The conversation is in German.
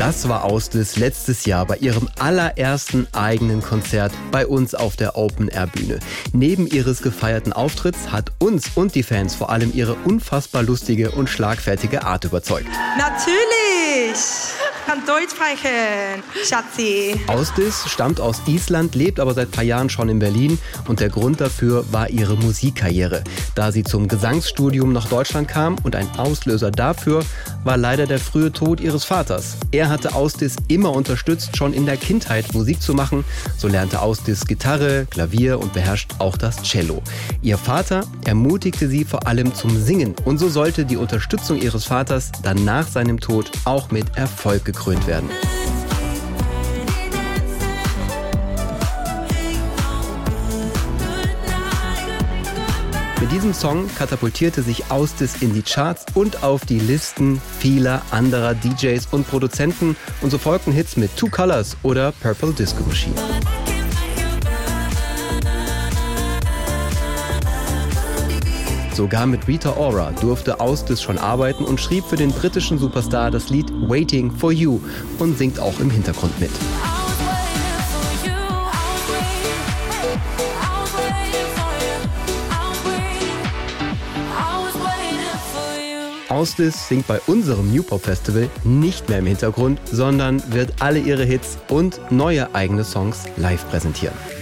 Das war Ausdis letztes Jahr bei ihrem allerersten eigenen Konzert bei uns auf der Open-Air-Bühne. Neben ihres gefeierten Auftritts hat uns und die Fans vor allem ihre unfassbar lustige und schlagfertige Art überzeugt. Natürlich! Ich kann Deutsch sprechen, Schatzi. Ausdis stammt aus Island, lebt aber seit ein paar Jahren schon in Berlin und der Grund dafür war ihre Musikkarriere. Da sie zum Gesangsstudium nach Deutschland kam und ein Auslöser dafür war leider der frühe Tod ihres Vaters. Er hatte Ausdis immer unterstützt, schon in der Kindheit Musik zu machen. So lernte Ausdis Gitarre, Klavier und beherrscht auch das Cello. Ihr Vater ermutigte sie vor allem zum Singen und so sollte die Unterstützung ihres Vaters dann nach seinem Tod auch mit Erfolg gekrönt werden. Mit diesem Song katapultierte sich Ausdis in die Charts und auf die Listen vieler anderer DJs und Produzenten und so folgten Hits mit Two Colors oder Purple Disco Machine. Sogar mit Rita Ora durfte Ausdis schon arbeiten und schrieb für den britischen Superstar das Lied Waiting for You und singt auch im Hintergrund mit. Ausdis singt bei unserem New Pop Festival nicht mehr im Hintergrund, sondern wird alle ihre Hits und neue eigene Songs live präsentieren.